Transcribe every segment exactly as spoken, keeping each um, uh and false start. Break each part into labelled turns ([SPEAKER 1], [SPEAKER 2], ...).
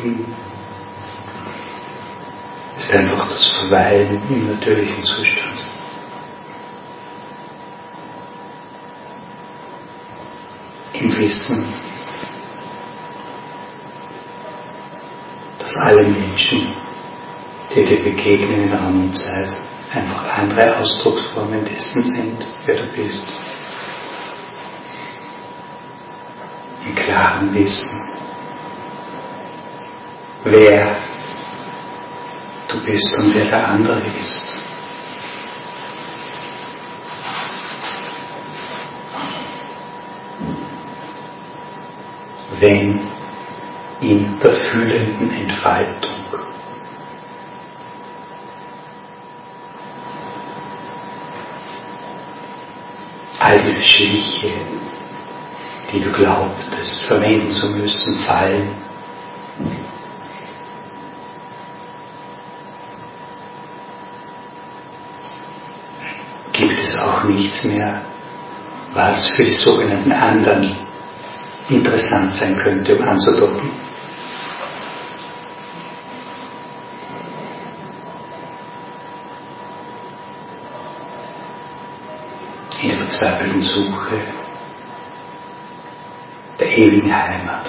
[SPEAKER 1] Frieden ist einfach das Verweilen im natürlichen Zustand. Im Wissen, dass alle Menschen, die dir begegnen in Raum und Zeit, einfach andere Ausdrucksformen dessen sind, wer du bist. Im klaren Wissen, wer du bist und wer der andere ist. Wenn in der fühlenden Entfaltung all diese Schliche, die du glaubtest, verwenden zu müssen, fallen, gibt es auch nichts mehr, was für die sogenannten anderen interessant sein könnte, um anzudocken. In der verzweifelten Suche der ewigen Heimat.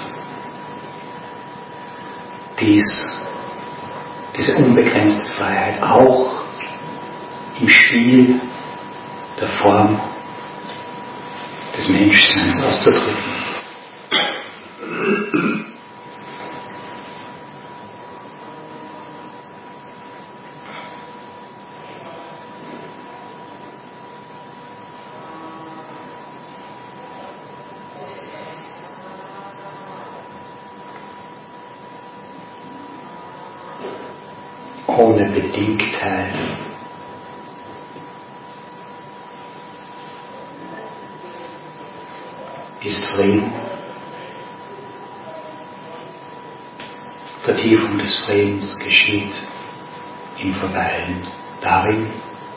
[SPEAKER 1] Dies, diese unbegrenzte Freiheit auch im Spiel der Form des Menschseins auszudrücken. Ohne Bedingtheit ist Frieden. Vertiefung des Friedens geschieht im Verweilen darin,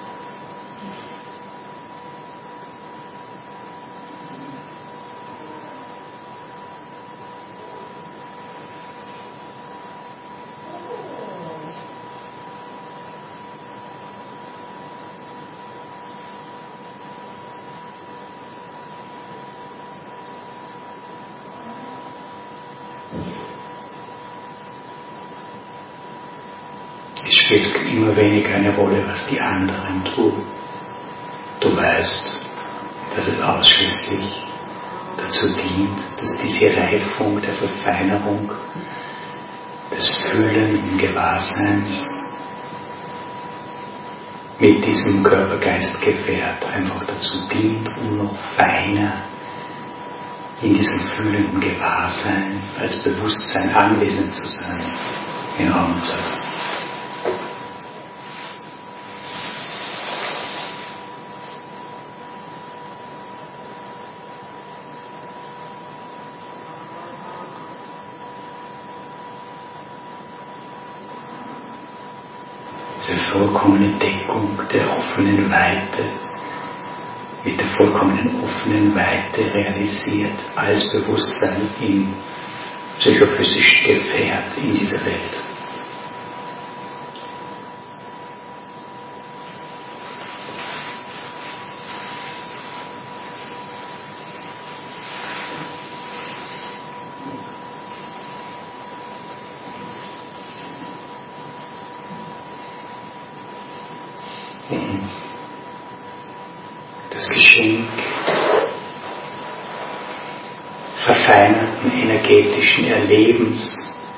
[SPEAKER 1] es spielt immer weniger eine Rolle, was die anderen tun. Du weißt, dass es ausschließlich dazu dient, dass diese Reifung der Verfeinerung des fühlenden Gewahrseins mit diesem Körper-Geist-Gefährt einfach dazu dient, um noch feiner in diesem fühlenden Gewahrsein als Bewusstsein anwesend zu sein in Raum und Zeit. Diese vollkommene Deckung der offenen Weite, mit der vollkommenen offenen Weite realisiert als Bewusstsein im psychophysischen Gefährt in dieser Welt. Das Geschenk verfeinerten energetischen Erlebens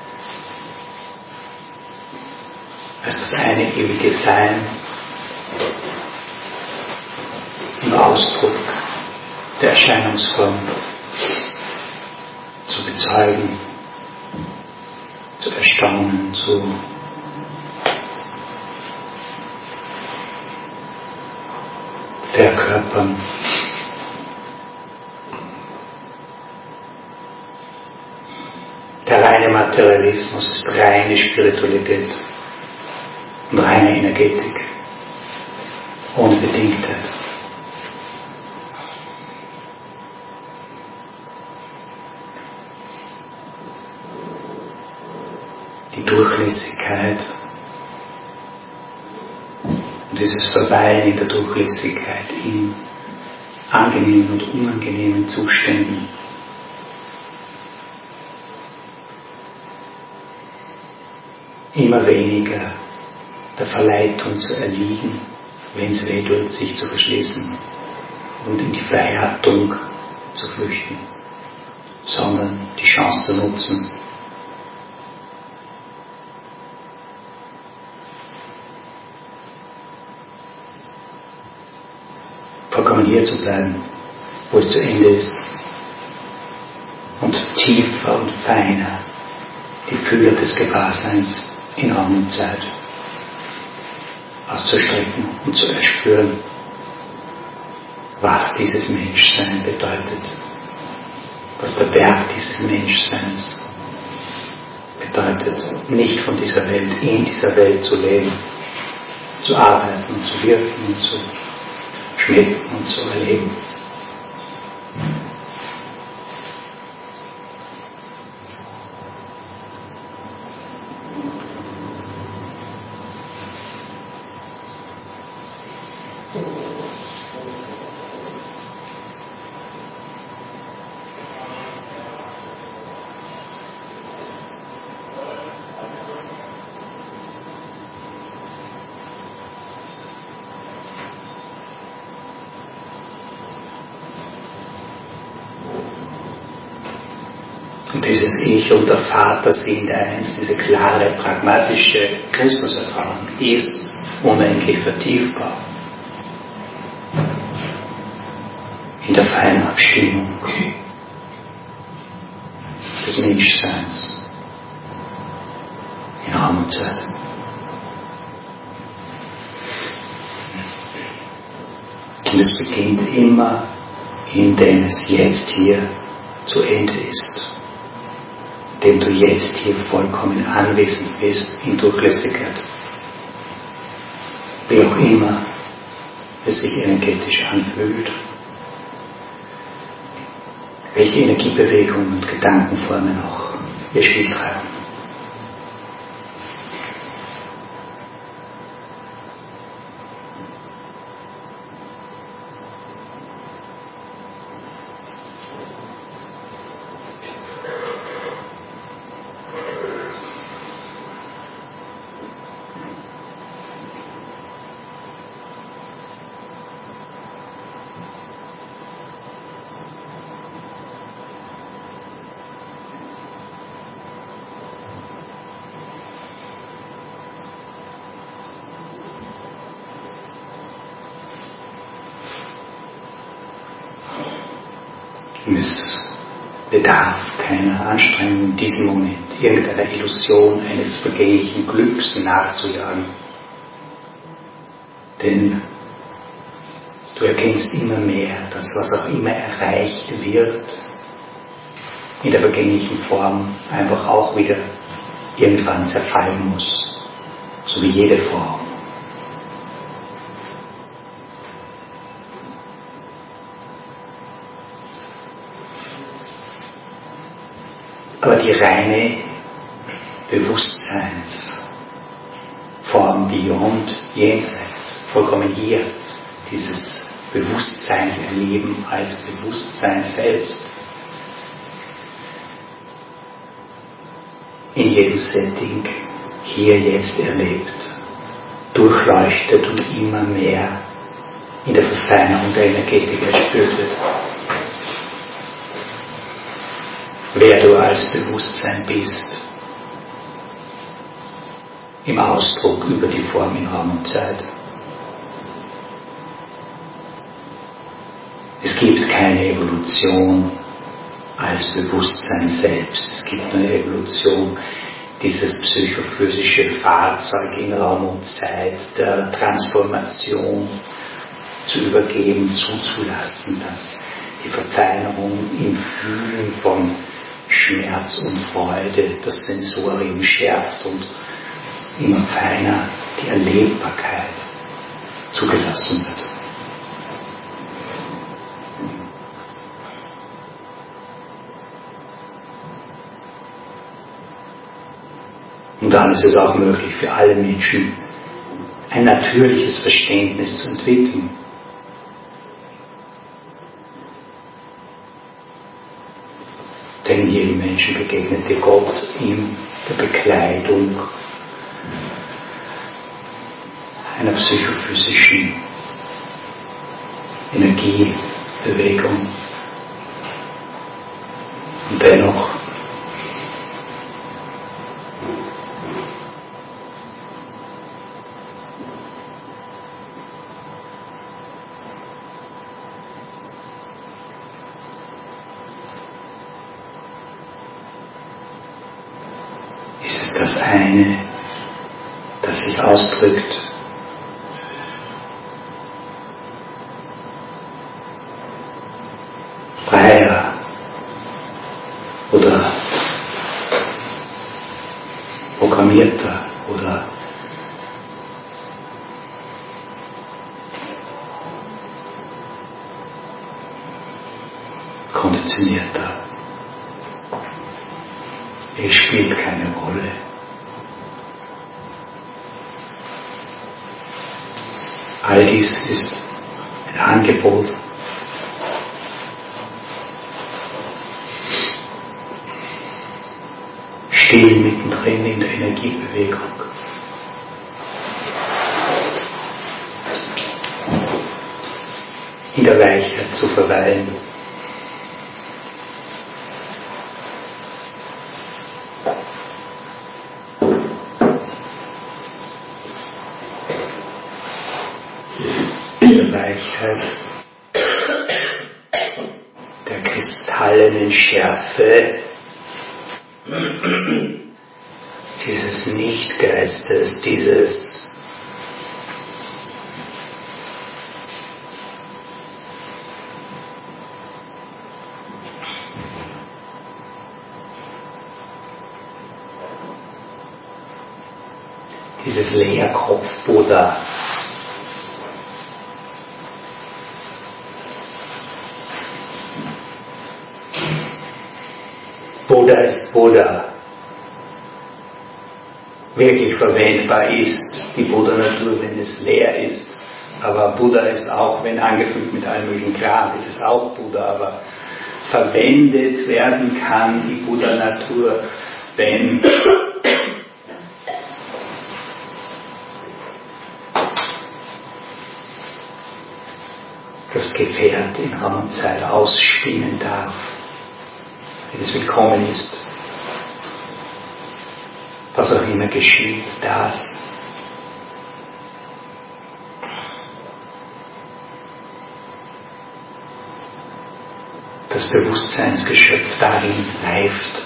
[SPEAKER 1] als das eine ewige Sein im Ausdruck der Erscheinungsform zu bezeugen, zu erstaunen, zu verkörpern. Der reine Materialismus ist reine Spiritualität und reine Energetik, ohne Bedingtheit. Durchlässigkeit. Und dieses Verweilen in der Durchlässigkeit in angenehmen und unangenehmen Zuständen. Immer weniger der Verleitung zu erliegen, wenn es weh tut, sich zu verschließen und in die Verhärtung zu flüchten, sondern die Chance zu nutzen, vollkommen hier zu bleiben, wo es zu Ende ist, und tiefer und feiner die Fülle des Gewahrseins in Raum und Zeit auszustrecken und zu erspüren, was dieses Menschsein bedeutet, was der Wert dieses Menschseins bedeutet, nicht von dieser Welt, in dieser Welt zu leben, zu arbeiten und zu wirken und zu schmecken und zu erleben. Und dieses Ich und der Vater sind eins, diese klare, pragmatische Christuserfahrung ist unendlich vertiefbar. In der feinen Abstimmung des Menschseins in Raum und Zeit. Und es beginnt immer, indem es jetzt hier zu Ende ist. Indem du jetzt hier vollkommen anwesend bist in Durchlässigkeit. Wie auch immer es sich energetisch anfühlt. Welche Energiebewegungen und Gedankenformen auch ihr Spiel treiben. Es bedarf keiner Anstrengung in diesem Moment, irgendeiner Illusion eines vergänglichen Glücks nachzujagen. Denn du erkennst immer mehr, dass was auch immer erreicht wird, in der vergänglichen Form einfach auch wieder irgendwann zerfallen muss, so wie jede Form. Aber die reine Bewusstseinsform beyond, jenseits, vollkommen hier, dieses Bewusstsein erleben als Bewusstsein selbst, in jedem Setting, hier jetzt erlebt, durchleuchtet und immer mehr in der Verfeinerung der Energetik erspürt wird. Wer du als Bewusstsein bist, im Ausdruck über die Form in Raum und Zeit. Es gibt keine Evolution als Bewusstsein selbst. Es gibt nur eine Evolution, dieses psychophysische Fahrzeug in Raum und Zeit der Transformation zu übergeben, zuzulassen, dass die Verfeinerung im Fühlen von Schmerz und Freude das Sensorium schärft und immer feiner die Erlebbarkeit zugelassen wird. Und dann ist es auch möglich für alle Menschen, ein natürliches Verständnis zu entwickeln. Denn jedem Menschen begegnete Gott in der Bekleidung einer psychophysischen Energiebewegung. Und dennoch ist es das eine, das sich ausdrückt freier oder programmierter oder konditionierter. Es spielt keine Rolle. All dies ist ein Angebot, still mittendrin in der Energiebewegung. In der Weichheit zu verweilen. In der Weichheit der kristallenen Schärfe dieses Nichtgeistes, dieses dieses Leerkopf-Buddha. Buddha ist Buddha. Wirklich verwendbar ist die Buddha-Natur, wenn es leer ist. Aber Buddha ist auch, wenn angefüllt mit allem möglichen Kram, ist es auch Buddha. Aber verwendet werden kann die Buddha-Natur, wenn das Gefährt in Raum und Zeit ausspinnen darf, wenn es willkommen ist. Was auch immer geschieht, das das Bewusstseinsgeschöpf darin reift.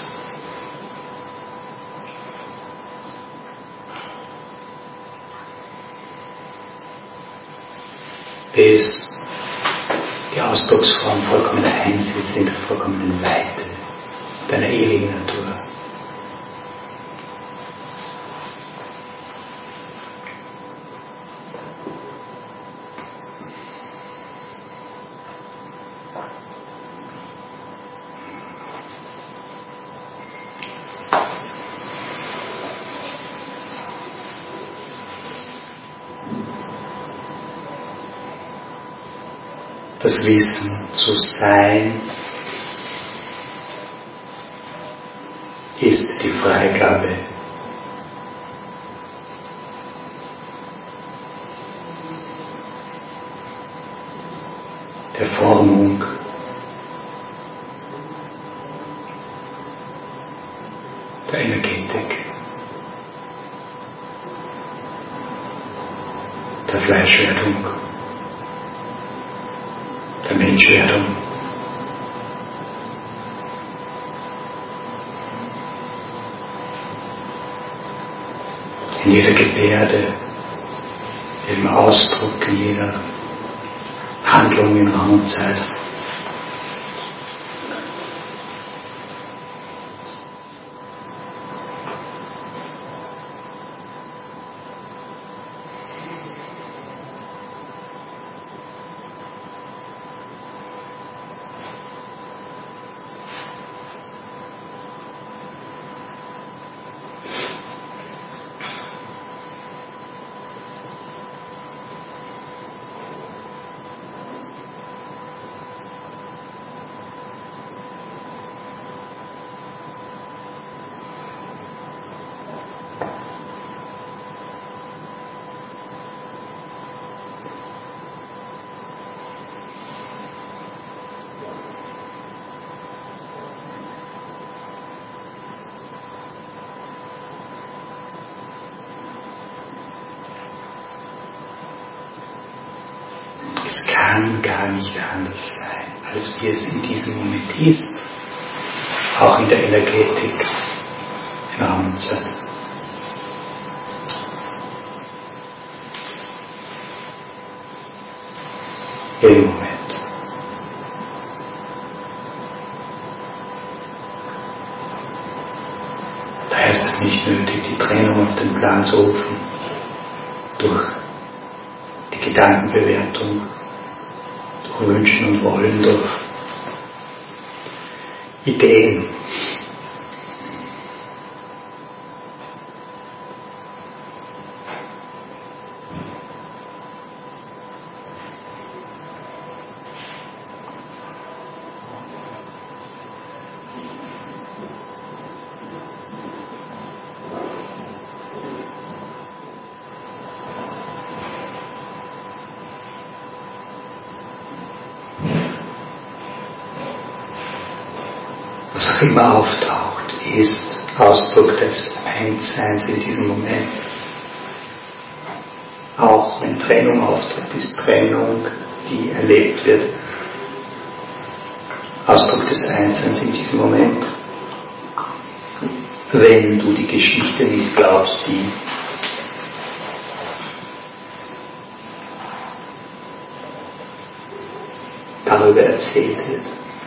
[SPEAKER 1] Bis die Ausdrucksform vollkommener Einsicht in der vollkommenen Weite deiner ewigen Natur. Das Wissen zu sein ist die Freigabe. Der Formung der Energetik, der Fleischwerdung, der Menschwerdung. In jeder Gebärde, in jedem Ausdruck, in jeder Handlung in Raum und Zeit. kann gar nicht anders sein, als wie es in diesem Moment ist, auch in der Energetik, in Raum und Zeit. Jeden Moment. Daher ist es nicht nötig, die Trennung auf den Plan zu rufen, durch die Gedankenbewertung, durch Wünschen und Wollen, durch Ideen. Was auch immer auftaucht, ist Ausdruck des Einsseins in diesem Moment. Auch wenn Trennung auftritt, ist Trennung, die erlebt wird, Ausdruck des Einsseins in diesem Moment. Wenn du die Geschichte nicht glaubst, die darüber erzählt wird.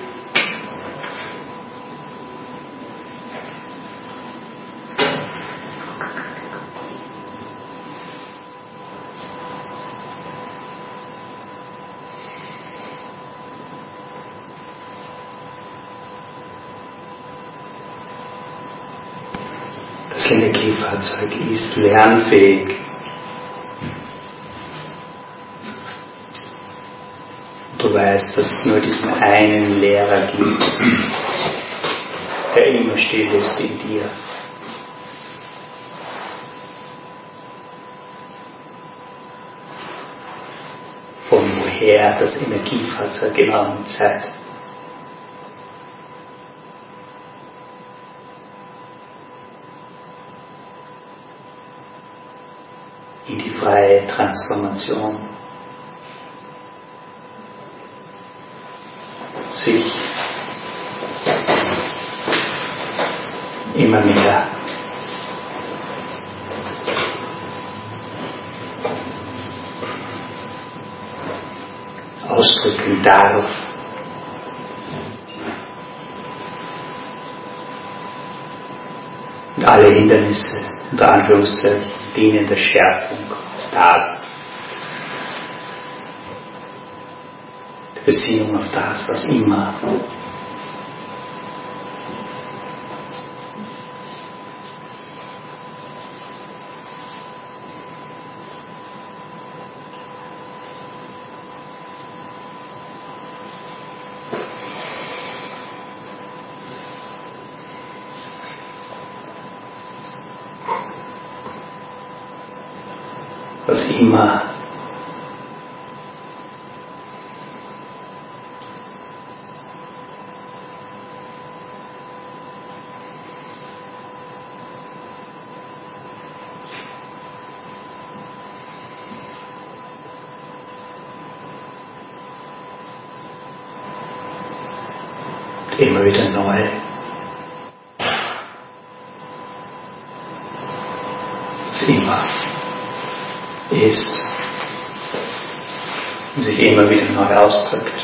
[SPEAKER 1] Das Energiefahrzeug ist lernfähig. Du weißt, dass es nur diesen einen Lehrer gibt, der immer still ist in dir. Von woher das Energiefahrzeug in Raum und Zeit in die freie Transformation sich immer mehr ausdrücken darf. Und alle Hindernisse, unter Anführungszeichen, dienen der Schärfung das, der Besinnung auf das, was immer was immer immer wieder neu was immer ist und sich immer wieder neu ausdrückt.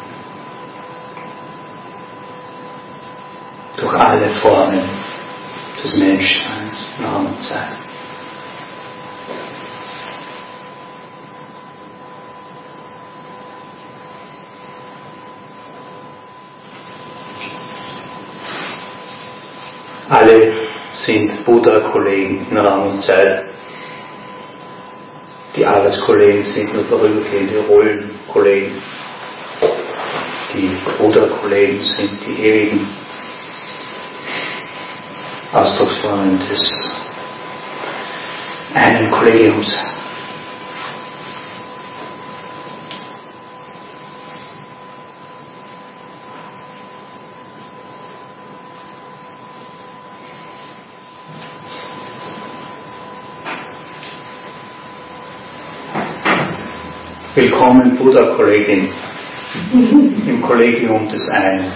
[SPEAKER 1] Durch alle Formen des Menschseins, Raum und Zeit. Alle sind Buddha-Kollegen in Raum und Zeit. Die Arbeitskollegen sind nur vorübergehende Rollenkollegen. Die Buddha-Kollegen sind die ewigen Ausdrucksformen des einen Kollegiums. Willkommen, Buddha-Kollegin, im Kollegium des einen.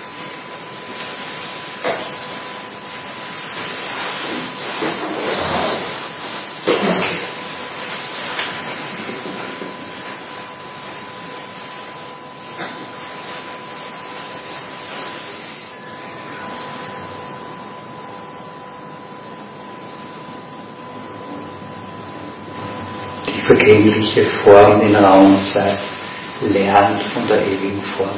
[SPEAKER 1] Die vergängliche Form in Raum und Zeit lernt von der ewigen Form.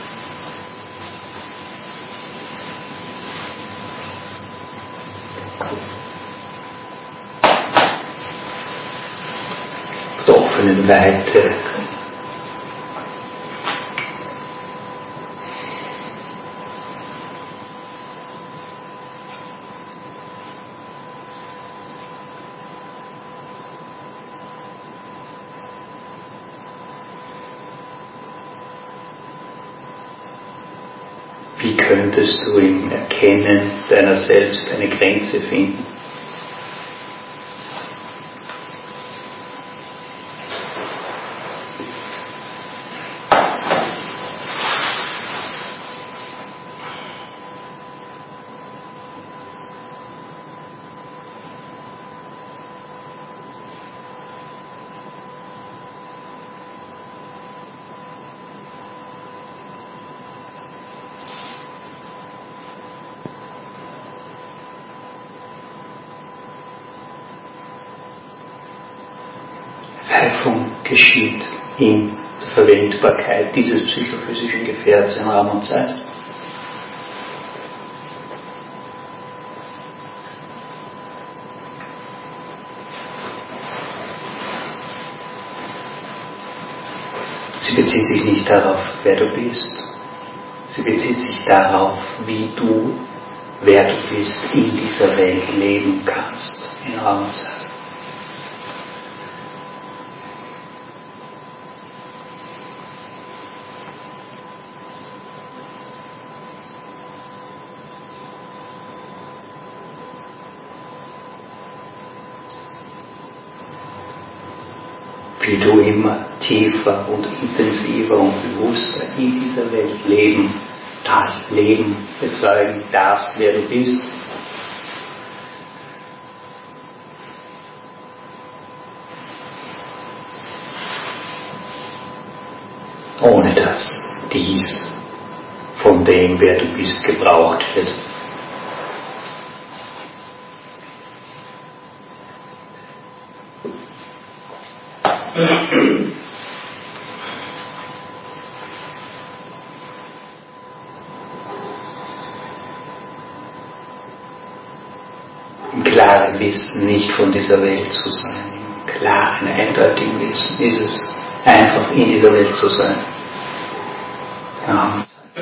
[SPEAKER 1] Auf der offenen Weite. Wie könntest du im Erkennen deiner selbst eine Grenze finden? Reifung geschieht in der Verwendbarkeit dieses psychophysischen Gefährts in Raum und Zeit. Sie bezieht sich nicht darauf, wer du bist. Sie bezieht sich darauf, wie du, wer du bist, in dieser Welt leben kannst, in Raum und Zeit. Wie du immer tiefer und intensiver und bewusster in dieser Welt leben, das Leben bezeugen darfst, wer du bist. Ohne dass dies von dem, wer du bist, gebraucht wird. Im klaren Wissen, nicht von dieser Welt zu sein, im klaren, eindeutigen Wissen ist es einfach, in dieser Welt zu sein. Ja.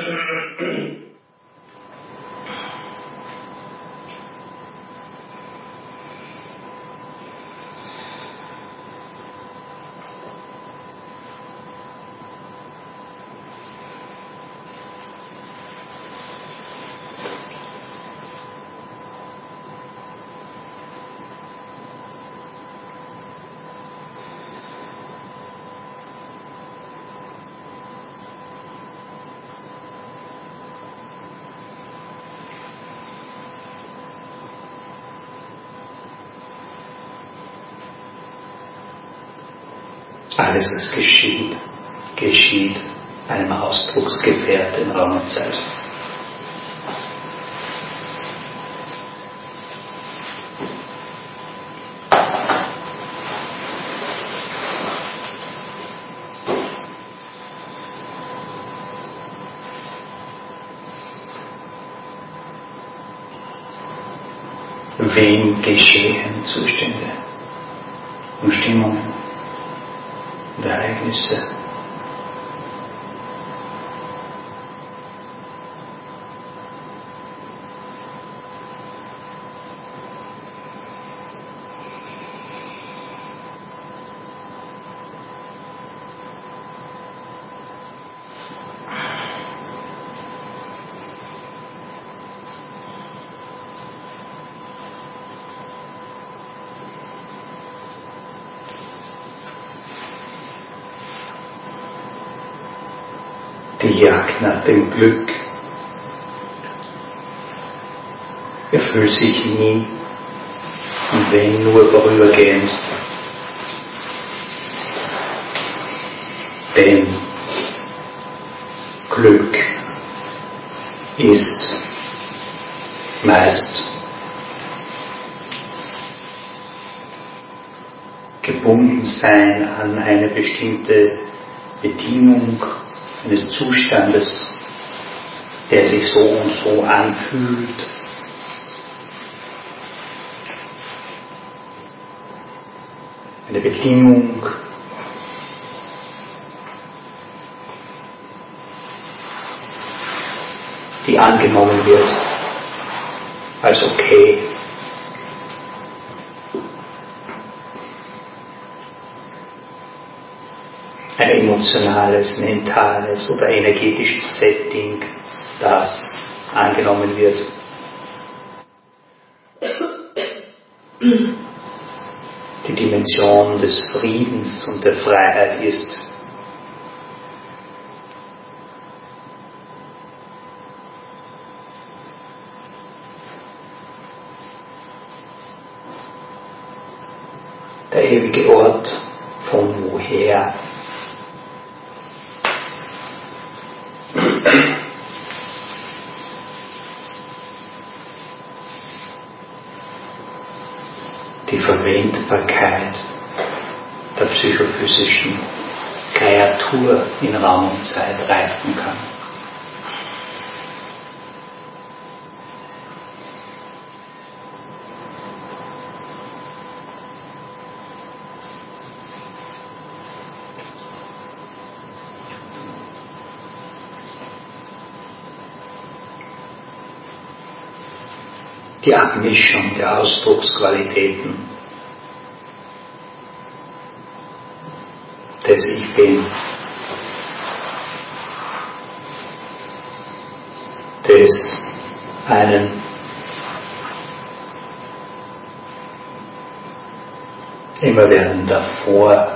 [SPEAKER 1] Alles, was geschieht, geschieht einem Ausdrucksgefährt in Raum und Zeit. Wem geschehen Zustände und Stimmungen und Ereignisse? die Jagd nach dem Glück erfüllt sich nie und wenn nur vorübergehend. Denn Glück ist meist gebunden sein an eine bestimmte Bedingung eines Zustandes, der sich so und so anfühlt. Eine Bedingung, die angenommen wird als okay. Ein emotionales, mentales oder energetisches Setting, das angenommen wird. Die Dimension des Friedens und der Freiheit ist der ewige Ort, von woher die Verwendbarkeit der psychophysischen Kreatur in Raum und Zeit reifen kann. Die Abmischung der Ausdrucksqualitäten des Ich Bin, des einen Immerwerden davor